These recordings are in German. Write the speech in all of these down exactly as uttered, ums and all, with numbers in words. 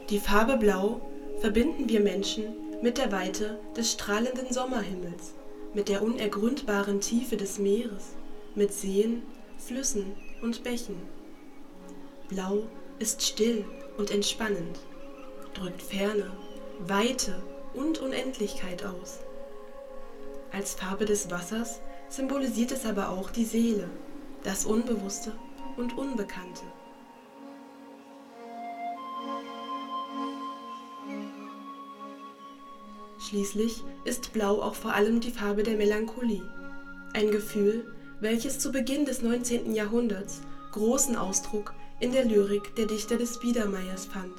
Die Farbe Blau verbinden wir Menschen mit der Weite des strahlenden Sommerhimmels, mit der unergründbaren Tiefe des Meeres, mit Seen, Flüssen und Bächen. Blau ist still und entspannend, drückt Ferne, Weite und Unendlichkeit aus. Als Farbe des Wassers symbolisiert es aber auch die Seele, das Unbewusste und Unbekannte. Schließlich ist Blau auch vor allem die Farbe der Melancholie, ein Gefühl, welches zu Beginn des neunzehnten Jahrhunderts großen Ausdruck in der Lyrik der Dichter des Biedermeiers fand.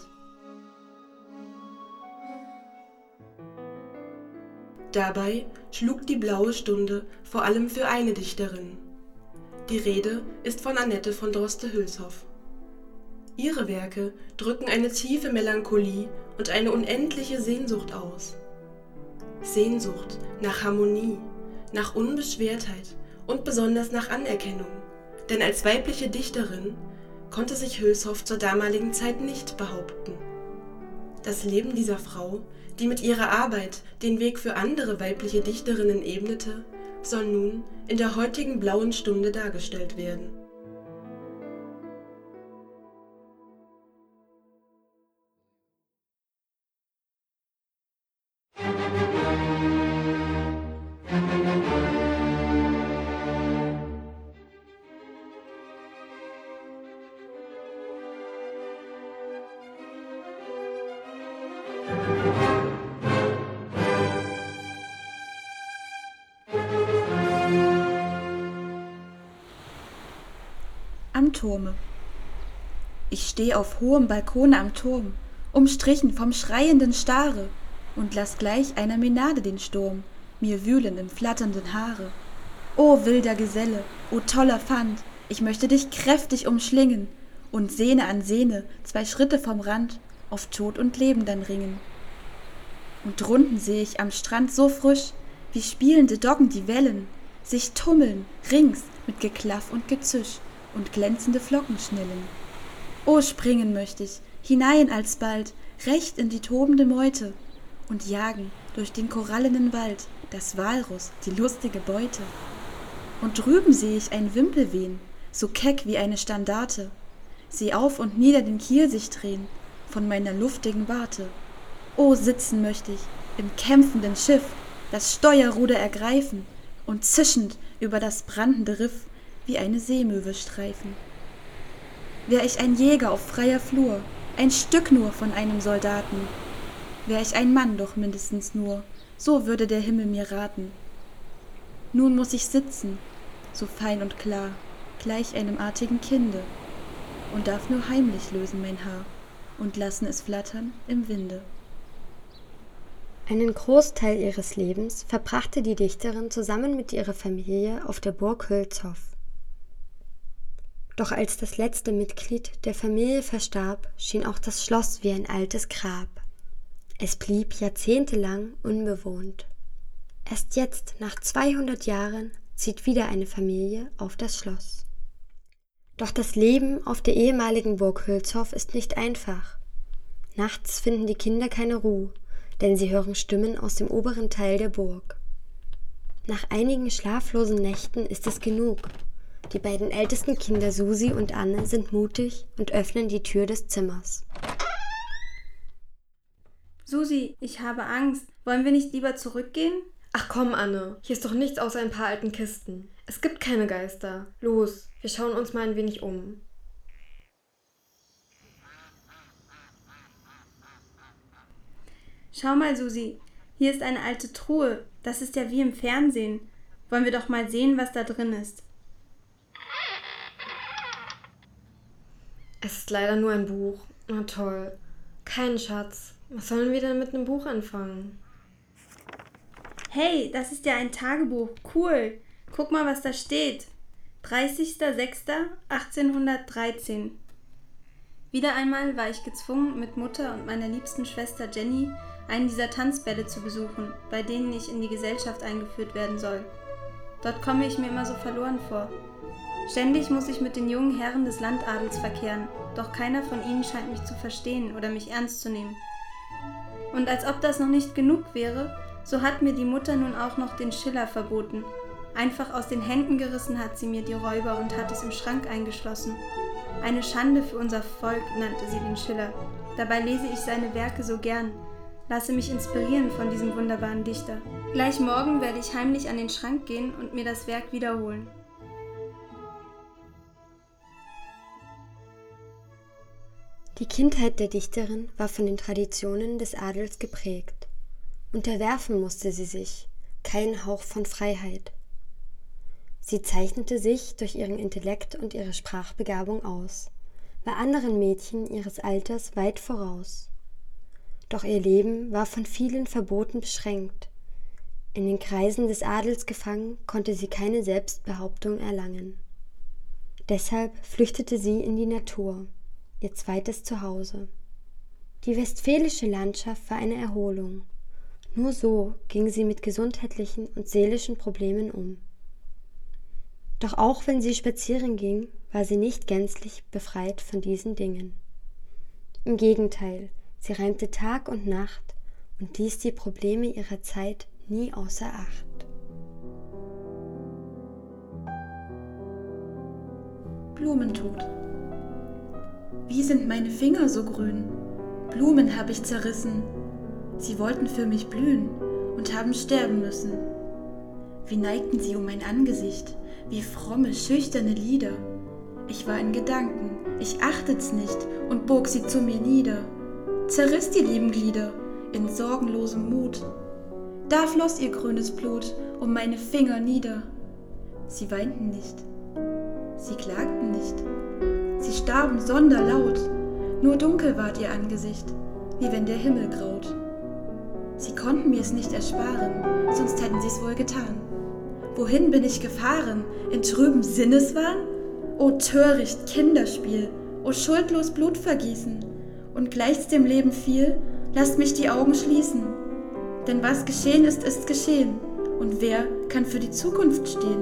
Dabei schlug die blaue Stunde vor allem für eine Dichterin. Die Rede ist von Annette von Droste-Hülshoff. Ihre Werke drücken eine tiefe Melancholie und eine unendliche Sehnsucht aus. Sehnsucht nach Harmonie, nach Unbeschwertheit und besonders nach Anerkennung, denn als weibliche Dichterin konnte sich Hülshoff zur damaligen Zeit nicht behaupten. Das Leben dieser Frau, die mit ihrer Arbeit den Weg für andere weibliche Dichterinnen ebnete, soll nun in der heutigen Blauen Stunde dargestellt werden. Am Turme. Ich steh auf hohem Balkone am Turm, umstrichen vom schreienden Stare, und lass gleich einer Menade den Sturm mir wühlen im flatternden Haare. O wilder Geselle, o toller Pfand, ich möchte dich kräftig umschlingen und Sehne an Sehne, zwei Schritte vom Rand, auf Tod und Leben dann ringen. Und drunten seh ich am Strand so frisch, wie spielende Doggen die Wellen sich tummeln rings mit Geklaff und Gezüsch und glänzende Flocken schnellen. O springen möcht ich, hinein alsbald, recht in die tobende Meute und jagen durch den korallenen Wald das Walross, die lustige Beute. Und drüben seh ich ein Wimpel wehen, so keck wie eine Standarte, seh auf und nieder den Kiel sich drehen von meiner luftigen Warte. O sitzen möcht ich im kämpfenden Schiff, das Steuerruder ergreifen und zischend über das brandende Riff wie eine Seemöwe streifen. Wär ich ein Jäger auf freier Flur, ein Stück nur von einem Soldaten, wär ich ein Mann doch mindestens nur, so würde der Himmel mir raten. Nun muß ich sitzen, so fein und klar, gleich einem artigen Kinde, und darf nur heimlich lösen mein Haar und lassen es flattern im Winde. Einen Großteil ihres Lebens verbrachte die Dichterin zusammen mit ihrer Familie auf der Burg Hülshoff. Doch als das letzte Mitglied der Familie verstarb, schien auch das Schloss wie ein altes Grab. Es blieb jahrzehntelang unbewohnt. Erst jetzt, nach zweihundert Jahren, zieht wieder eine Familie auf das Schloss. Doch das Leben auf der ehemaligen Burg Hülshoff ist nicht einfach. Nachts finden die Kinder keine Ruhe, denn sie hören Stimmen aus dem oberen Teil der Burg. Nach einigen schlaflosen Nächten ist es genug. Die beiden ältesten Kinder Susi und Anne sind mutig und öffnen die Tür des Zimmers. Susi, ich habe Angst. Wollen wir nicht lieber zurückgehen? Ach komm, Anne, hier ist doch nichts außer ein paar alten Kisten. Es gibt keine Geister. Los, wir schauen uns mal ein wenig um. Schau mal, Susi, hier ist eine alte Truhe. Das ist ja wie im Fernsehen. Wollen wir doch mal sehen, was da drin ist. Es ist leider nur ein Buch. Na toll. Kein Schatz. Was sollen wir denn mit einem Buch anfangen? Hey, das ist ja ein Tagebuch. Cool. Guck mal, was da steht. dreißigster sechster achtzehnhundertdreizehn. Wieder einmal war ich gezwungen, mit Mutter und meiner liebsten Schwester Jenny einen dieser Tanzbälle zu besuchen, bei denen ich in die Gesellschaft eingeführt werden soll. Dort komme ich mir immer so verloren vor. Ständig muss ich mit den jungen Herren des Landadels verkehren, doch keiner von ihnen scheint mich zu verstehen oder mich ernst zu nehmen. Und als ob das noch nicht genug wäre, so hat mir die Mutter nun auch noch den Schiller verboten. Einfach aus den Händen gerissen hat sie mir die Räuber und hat es im Schrank eingeschlossen. Eine Schande für unser Volk, nannte sie den Schiller. Dabei lese ich seine Werke so gern, lasse mich inspirieren von diesem wunderbaren Dichter. Gleich morgen werde ich heimlich an den Schrank gehen und mir das Werk wiederholen. Die Kindheit der Dichterin war von den Traditionen des Adels geprägt. Unterwerfen musste sie sich, keinen Hauch von Freiheit. Sie zeichnete sich durch ihren Intellekt und ihre Sprachbegabung aus, war anderen Mädchen ihres Alters weit voraus. Doch ihr Leben war von vielen Verboten beschränkt. In den Kreisen des Adels gefangen, konnte sie keine Selbstbehauptung erlangen. Deshalb flüchtete sie in die Natur, ihr zweites Zuhause. Die westfälische Landschaft war eine Erholung. Nur so ging sie mit gesundheitlichen und seelischen Problemen um. Doch auch wenn sie spazieren ging, war sie nicht gänzlich befreit von diesen Dingen. Im Gegenteil, sie reimte Tag und Nacht und ließ die Probleme ihrer Zeit nie außer Acht. Blumentod. Wie sind meine Finger so grün? Blumen hab ich zerrissen. Sie wollten für mich blühen und haben sterben müssen. Wie neigten sie um mein Angesicht, wie fromme, schüchterne Lieder. Ich war in Gedanken, ich achtet's nicht und bog sie zu mir nieder. Zerriss die lieben Glieder in sorgenlosem Mut. Da floss ihr grünes Blut um meine Finger nieder. Sie weinten nicht, sie klagten nicht. Sie starben sonderlaut, nur dunkel ward ihr Angesicht, wie wenn der Himmel graut. Sie konnten mir's nicht ersparen, sonst hätten sie's wohl getan. Wohin bin ich gefahren? In trübem Sinneswahn? O töricht Kinderspiel, o schuldlos Blutvergießen. Und gleich's dem Leben viel, lasst mich die Augen schließen. Denn was geschehen ist, ist geschehen. Und wer kann für die Zukunft stehen?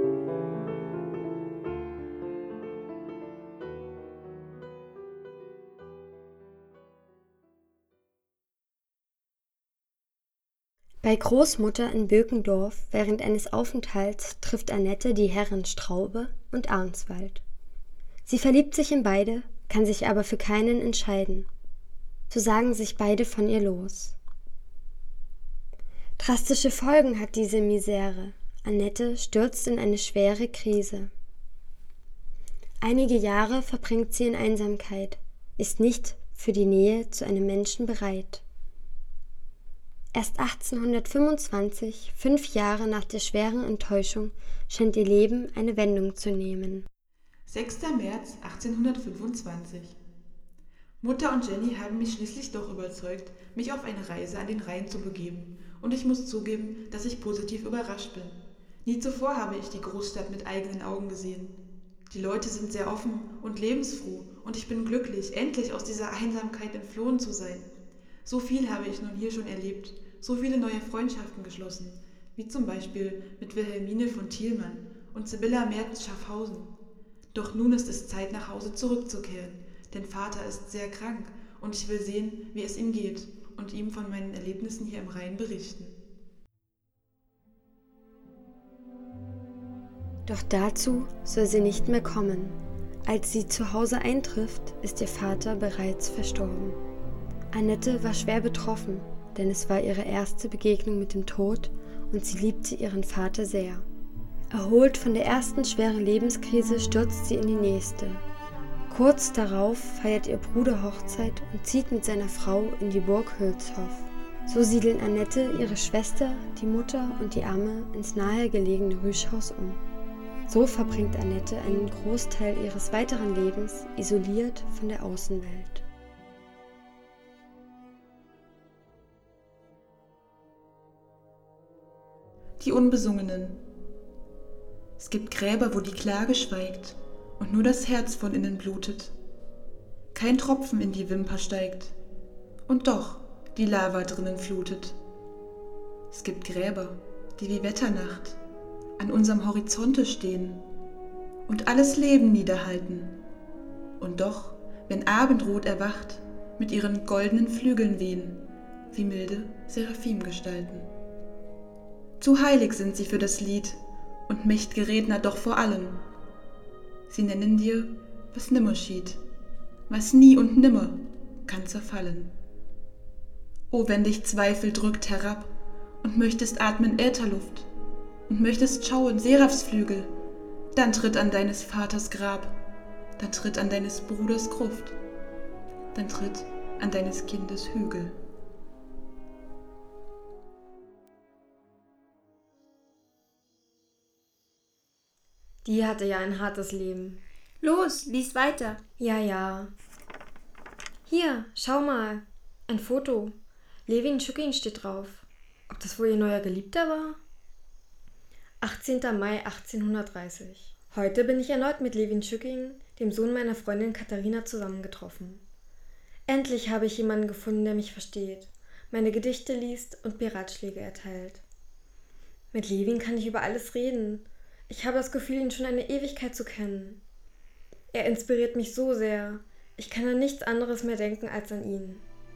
Bei Großmutter in Bökendorf während eines Aufenthalts trifft Annette die Herren Straube und Arnswald. Sie verliebt sich in beide, kann sich aber für keinen entscheiden. So sagen sich beide von ihr los. Drastische Folgen hat diese Misere. Annette stürzt in eine schwere Krise. Einige Jahre verbringt sie in Einsamkeit, ist nicht für die Nähe zu einem Menschen bereit. Erst achtzehnhundertfünfundzwanzig, fünf Jahre nach der schweren Enttäuschung, scheint ihr Leben eine Wendung zu nehmen. sechster März achtzehnhundertfünfundzwanzig. Mutter und Jenny haben mich schließlich doch überzeugt, mich auf eine Reise an den Rhein zu begeben, und ich muss zugeben, dass ich positiv überrascht bin. Nie zuvor habe ich die Großstadt mit eigenen Augen gesehen. Die Leute sind sehr offen und lebensfroh, und ich bin glücklich, endlich aus dieser Einsamkeit entflohen zu sein. So viel habe ich nun hier schon erlebt, so viele neue Freundschaften geschlossen, wie zum Beispiel mit Wilhelmine von Thielmann und Sibylla Mertens-Schaffhausen. Doch nun ist es Zeit, nach Hause zurückzukehren, denn Vater ist sehr krank und ich will sehen, wie es ihm geht und ihm von meinen Erlebnissen hier im Rhein berichten. Doch dazu soll sie nicht mehr kommen. Als sie zu Hause eintrifft, ist ihr Vater bereits verstorben. Annette war schwer betroffen, denn es war ihre erste Begegnung mit dem Tod und sie liebte ihren Vater sehr. Erholt von der ersten schweren Lebenskrise stürzt sie in die nächste. Kurz darauf feiert ihr Bruder Hochzeit und zieht mit seiner Frau in die Burg Hülshoff. So siedeln Annette, ihre Schwester, die Mutter und die Amme ins nahegelegene Rüschhaus um. So verbringt Annette einen Großteil ihres weiteren Lebens isoliert von der Außenwelt. Die Unbesungenen. Es gibt Gräber, wo die Klage schweigt und nur das Herz von innen blutet. Kein Tropfen in die Wimper steigt und doch die Lava drinnen flutet. Es gibt Gräber, die wie Wetternacht an unserem Horizonte stehen und alles Leben niederhalten. Und doch, wenn Abendrot erwacht, mit ihren goldenen Flügeln wehen, wie milde Seraphimgestalten. Zu heilig sind sie für das Lied und mächt'ge Redner doch vor allem. Sie nennen dir, was nimmer schied, was nie und nimmer kann zerfallen. O, wenn dich Zweifel drückt herab und möchtest atmen Ätherluft und möchtest schauen Seraphsflügel, dann tritt an deines Vaters Grab, dann tritt an deines Bruders Gruft, dann tritt an deines Kindes Hügel. Die hatte ja ein hartes Leben. Los, lies weiter. Ja, ja. Hier, schau mal. Ein Foto. Levin Schukin steht drauf. Ob das wohl ihr neuer Geliebter war? achtzehnter Mai achtzehnhundertdreißig. Heute bin ich erneut mit Levin Schukin, dem Sohn meiner Freundin Katharina, zusammengetroffen. Endlich habe ich jemanden gefunden, der mich versteht, meine Gedichte liest und mir Ratschläge erteilt. Mit Levin kann ich über alles reden. Ich habe das Gefühl, ihn schon eine Ewigkeit zu kennen. Er inspiriert mich so sehr. Ich kann an nichts anderes mehr denken als an ihn.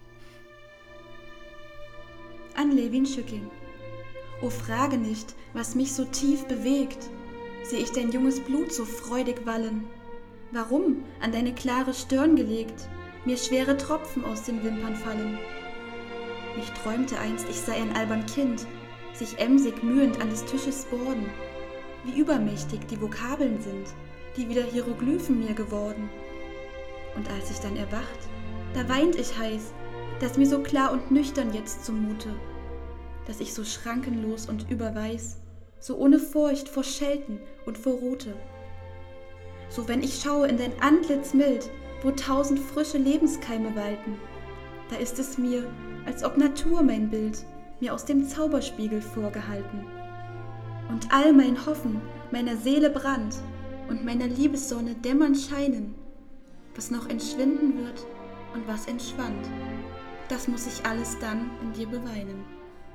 An Levin Schukin. O, frage nicht, was mich so tief bewegt. Seh ich dein junges Blut so freudig wallen? Warum, an deine klare Stirn gelegt, mir schwere Tropfen aus den Wimpern fallen? Ich träumte einst, ich sei ein albern Kind, sich emsig mühend an des Tisches Borden. Wie übermächtig die Vokabeln sind, die wieder Hieroglyphen mir geworden. Und als ich dann erwacht, da weint ich heiß, dass mir so klar und nüchtern jetzt zumute, dass ich so schrankenlos und überweis, so ohne Furcht vor Schelten und vor Rute. So wenn ich schaue in dein Antlitz mild, wo tausend frische Lebenskeime walten, da ist es mir, als ob Natur mein Bild mir aus dem Zauberspiegel vorgehalten. Und all mein Hoffen meiner Seele brannt und meiner Liebessonne dämmernd scheinen, was noch entschwinden wird und was entschwand, das muss ich alles dann in dir beweinen.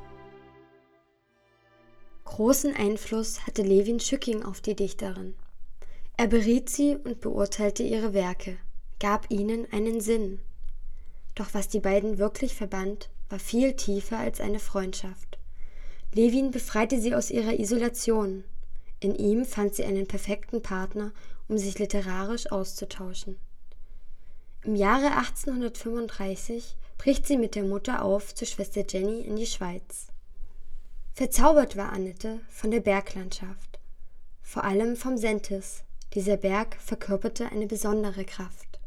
Großen Einfluss hatte Levin Schukin auf die Dichterin. Er beriet sie und beurteilte ihre Werke, gab ihnen einen Sinn. Doch was die beiden wirklich verband, war viel tiefer als eine Freundschaft. Levin befreite sie aus ihrer Isolation. In ihm fand sie einen perfekten Partner, um sich literarisch auszutauschen. Im Jahre achtzehnhundertfünfunddreißig bricht sie mit der Mutter auf zur Schwester Jenny in die Schweiz. Verzaubert war Annette von der Berglandschaft, vor allem vom Sentis. Dieser Berg verkörperte eine besondere Kraft.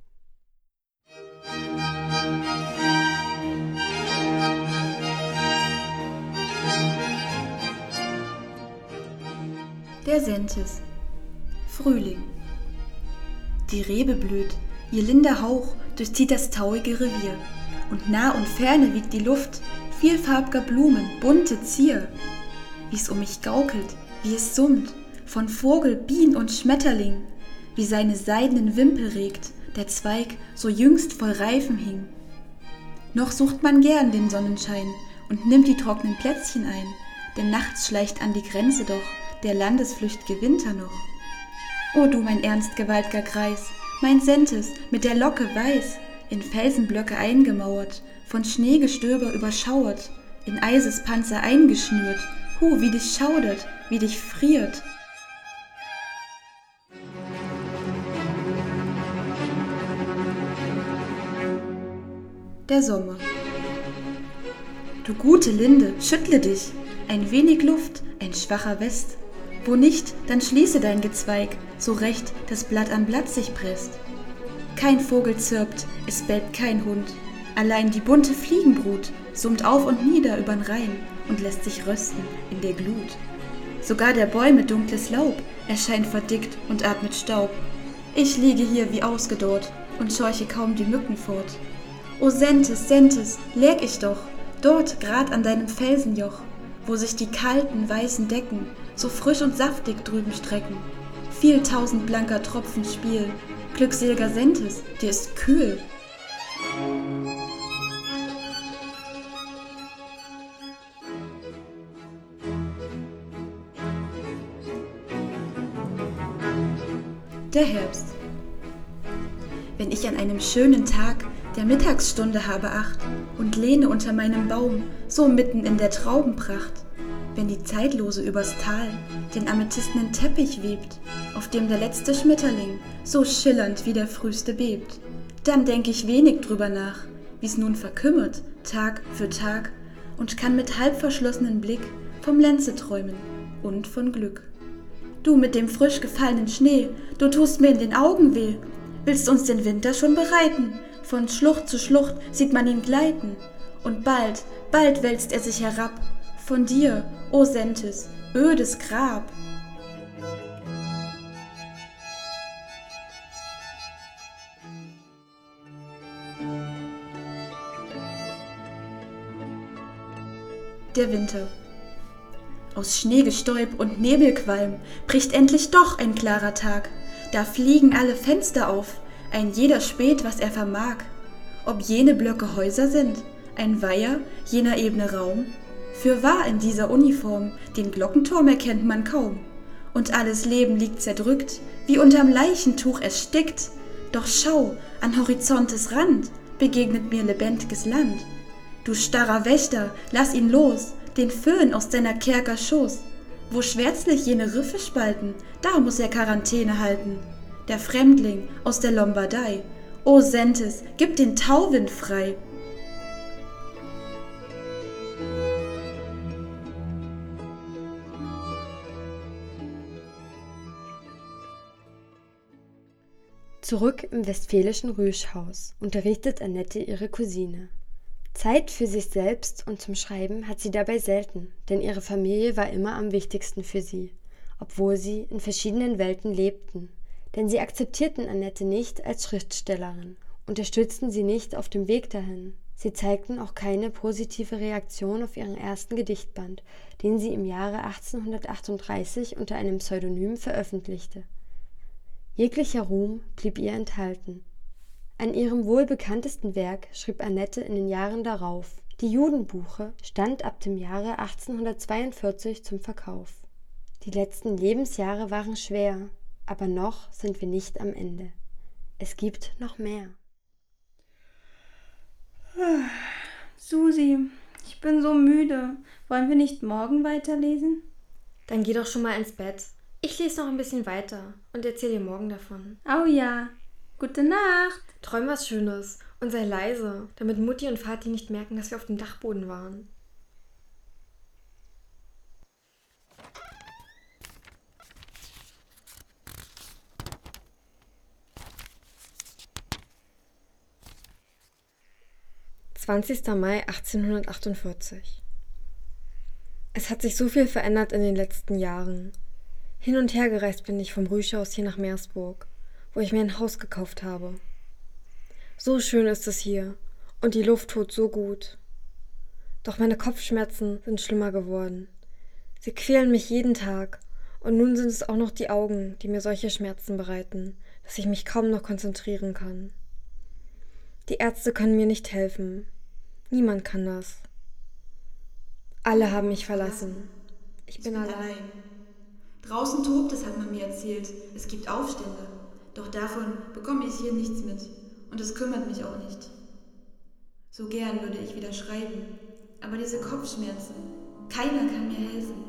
Der Sentis. Frühling. Die Rebe blüht, ihr linder Hauch durchzieht das tauige Revier, und nah und ferne wiegt die Luft vielfarbiger Blumen, bunte Zier. Wie's um mich gaukelt, wie es summt, von Vogel, Bien und Schmetterling, wie seine seidenen Wimpel regt, der Zweig so jüngst voll Reifen hing. Noch sucht man gern den Sonnenschein und nimmt die trockenen Plätzchen ein, denn nachts schleicht an die Grenze doch der landesflücht'ge Winter noch. O du, mein ernst gewalt'ger Greis, mein Sentis mit der Locke weiß, in Felsenblöcke eingemauert, von Schneegestöber überschauert, in Eisespanzer eingeschnürt, hu, wie dich schaudert, wie dich friert. Der Sommer. Du gute Linde, schüttle dich, ein wenig Luft, ein schwacher West. Wo nicht, dann schließe dein Gezweig, so recht das Blatt an Blatt sich presst. Kein Vogel zirpt, es bellt kein Hund, allein die bunte Fliegenbrut summt auf und nieder übern Rhein und lässt sich rösten in der Glut. Sogar der Bäume dunkles Laub erscheint verdickt und atmet Staub. Ich liege hier wie ausgedorrt und scheuche kaum die Mücken fort. O Sentis, Sentis, läg ich doch, dort grad an deinem Felsenjoch, wo sich die kalten, weißen Decken so frisch und saftig drüben strecken. Viel tausend blanker Tropfen Spiel, glücksel'ger Sentis, dir ist kühl. der Herbst. Wenn ich an einem schönen Tag der Mittagsstunde habe Acht und lehne unter meinem Baum, so mitten in der Traubenpracht, wenn die Zeitlose übers Tal den amethystenen Teppich webt, auf dem der letzte Schmetterling so schillernd wie der frühste bebt, dann denk ich wenig drüber nach, wie's nun verkümmert, Tag für Tag, und kann mit halb verschlossenen Blick vom Lenze träumen und von Glück. Du mit dem frisch gefallenen Schnee, du tust mir in den Augen weh, willst uns den Winter schon bereiten, von Schlucht zu Schlucht sieht man ihn gleiten, und bald, bald wälzt er sich herab, von dir, o Sentes, ödes Grab. Der Winter. Aus Schneegestäub und Nebelqualm bricht endlich doch ein klarer Tag. Da fliegen alle Fenster auf, ein jeder späht, was er vermag. Ob jene Blöcke Häuser sind, ein Weiher, jener ebene Raum. Fürwahr in dieser Uniform, den Glockenturm erkennt man kaum. Und alles Leben liegt zerdrückt, wie unterm Leichentuch erstickt. Doch schau, an Horizontes Rand begegnet mir lebendiges Land. Du starrer Wächter, lass ihn los, den Föhn aus deiner Kerker Schoß. Wo schwärzlich jene Riffe spalten, da muss er Quarantäne halten. Der Fremdling aus der Lombardei, o Sentes, gib den Tauwind frei. Zurück im westfälischen Rüschhaus unterrichtet Annette ihre Cousine. Zeit für sich selbst und zum Schreiben hat sie dabei selten, denn ihre Familie war immer am wichtigsten für sie, obwohl sie in verschiedenen Welten lebten. Denn sie akzeptierten Annette nicht als Schriftstellerin, unterstützten sie nicht auf dem Weg dahin. Sie zeigten auch keine positive Reaktion auf ihren ersten Gedichtband, den sie im Jahre achtzehnhundertachtunddreißig unter einem Pseudonym veröffentlichte. Jeglicher Ruhm blieb ihr enthalten. An ihrem wohl bekanntesten Werk schrieb Annette in den Jahren darauf. Die Judenbuche stand ab dem Jahre achtzehnhundertzweiundvierzig zum Verkauf. Die letzten Lebensjahre waren schwer, aber noch sind wir nicht am Ende. Es gibt noch mehr. Susi, ich bin so müde. Wollen wir nicht morgen weiterlesen? Dann geh doch schon mal ins Bett. Ich lese noch ein bisschen weiter und erzähle dir morgen davon. Au ja. Gute Nacht. Träum was Schönes und sei leise, damit Mutti und Vati nicht merken, dass wir auf dem Dachboden waren. zwanzigster Mai achtzehnhundertachtundvierzig. Es hat sich so viel verändert in den letzten Jahren. Hin und her gereist bin ich vom Rüschhaus hier nach Meersburg, wo ich mir ein Haus gekauft habe. So schön ist es hier und die Luft tut so gut. Doch meine Kopfschmerzen sind schlimmer geworden. Sie quälen mich jeden Tag und nun sind es auch noch die Augen, die mir solche Schmerzen bereiten, dass ich mich kaum noch konzentrieren kann. Die Ärzte können mir nicht helfen. Niemand kann das. Alle haben mich verlassen. Ich, ich bin, bin allein. allein. Draußen tobt es, hat man mir erzählt. Es gibt Aufstände. Doch davon bekomme ich hier nichts mit. Und es kümmert mich auch nicht. So gern würde ich wieder schreiben. Aber diese Kopfschmerzen, keiner kann mir helfen.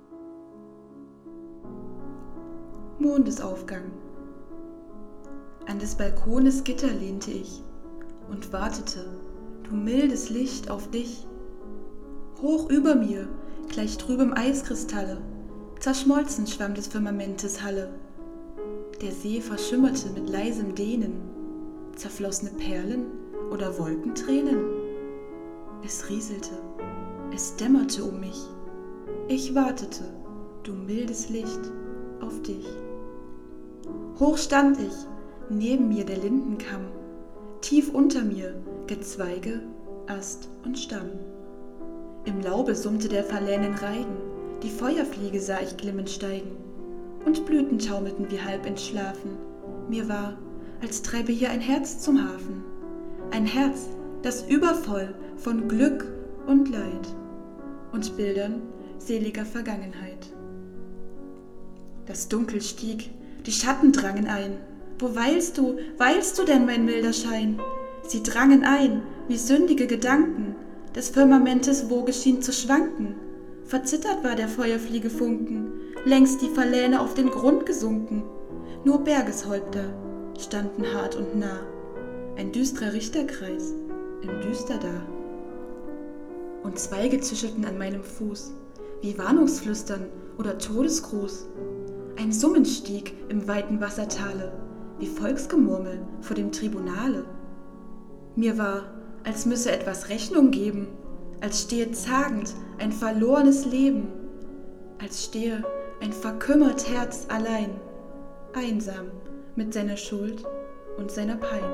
Mondesaufgang. An des Balkones Gitter lehnte ich und wartete, du mildes Licht, auf dich. Hoch über mir, gleich trübem Eiskristalle, zerschmolzen schwamm des Firmamentes Halle. Der See verschimmerte mit leisem Dehnen, zerflossene Perlen oder Wolkentränen. Es rieselte, es dämmerte um mich. Ich wartete, du mildes Licht, auf dich. Hoch stand ich, neben mir der Lindenkamm, tief unter mir Gezweige, Ast und Stamm. Im Laube summte der verlähnen Reigen, die Feuerfliege sah ich glimmend steigen, und Blüten taumelten wie halb entschlafen. Mir war, als treibe hier ein Herz zum Hafen, ein Herz, das übervoll von Glück und Leid und Bildern seliger Vergangenheit. Das Dunkel stieg, Die Schatten drangen ein. Wo weilst du, weilst du denn, mein milder Schein? Sie drangen ein, wie sündige Gedanken. Des Firmamentes Woge schien zu schwanken. Verzittert war der Feuerfliege Funken, längst die Verlähne auf den Grund gesunken. Nur Bergeshäupter standen hart und nah, ein düstrer Richterkreis im Düster da. Und Zweige zischelten an meinem Fuß, wie Warnungsflüstern oder Todesgruß. Ein Summen stieg im weiten Wassertale, wie Volksgemurmel vor dem Tribunale. Mir war, als müsse etwas Rechnung geben, als stehe zagend ein verlorenes Leben, als stehe ein verkümmert Herz allein, einsam mit seiner Schuld und seiner Pein.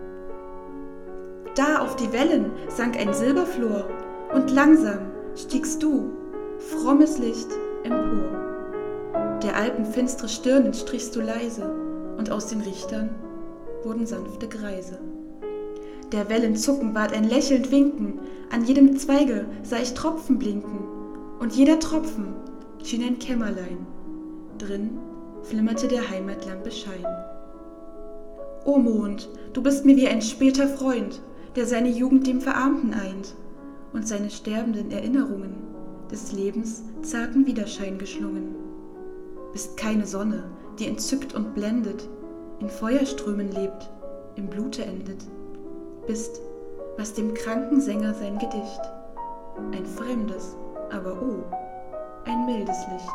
Da auf die Wellen sank ein Silberflor, und langsam stiegst du, frommes Licht, empor. Der Alpen finstre Stirnen strichst du leise, und aus den Richtern wurden sanfte Greise. Der Wellen Zucken ward ein lächelnd Winken, an jedem Zweige sah ich Tropfen blinken, und jeder Tropfen schien ein Kämmerlein, drin flimmerte der Heimatlampe Schein. O Mond, du bist mir wie ein später Freund, der seine Jugend dem Verarmten eint und seine sterbenden Erinnerungen des Lebens zarten Widerschein geschlungen. Bist keine Sonne, die entzückt und blendet, in Feuerströmen lebt, im Blute endet. Bist, was dem kranken Sänger sein Gedicht, ein fremdes, aber oh, ein mildes Licht.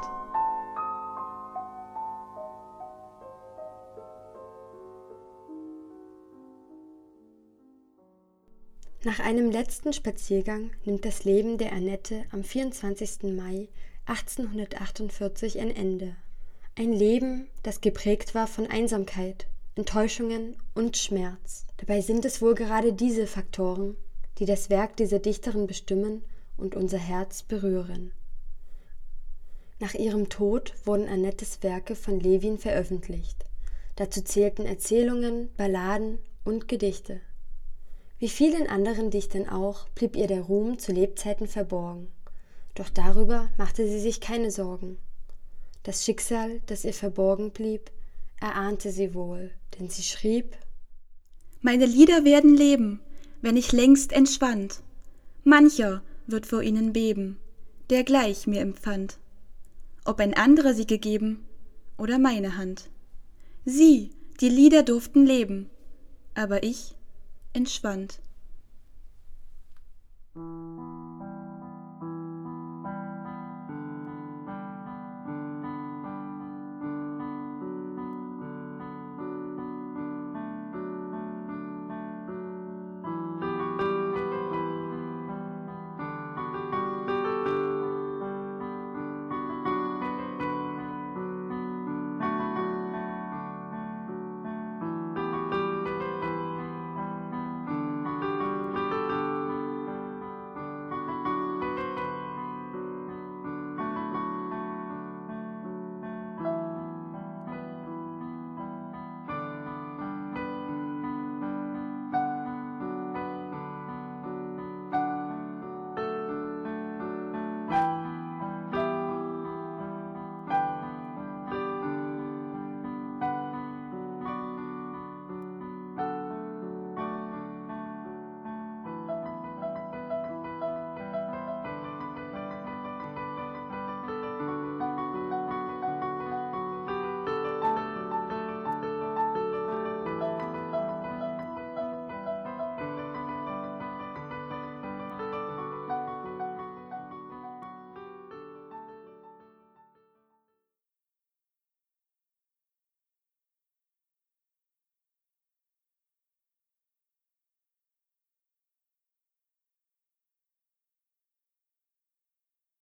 Nach einem letzten Spaziergang nimmt das Leben der Annette am vierundzwanzigsten Mai achtzehnhundertachtundvierzig ein Ende. Ein Leben, das geprägt war von Einsamkeit, Enttäuschungen und Schmerz. Dabei sind es wohl gerade diese Faktoren, die das Werk dieser Dichterin bestimmen und unser Herz berühren. Nach ihrem Tod wurden Annettes Werke von Levin veröffentlicht. Dazu zählten Erzählungen, Balladen und Gedichte. Wie vielen anderen Dichtern auch, blieb ihr der Ruhm zu Lebzeiten verborgen. Doch darüber machte sie sich keine Sorgen. Das Schicksal, das ihr verborgen blieb, erahnte sie wohl, denn sie schrieb: Meine Lieder werden leben, wenn ich längst entschwand. Mancher wird vor ihnen beben, der gleich mir empfand. Ob ein anderer sie gegeben oder meine Hand. Sie, die Lieder durften leben, aber ich entschwand.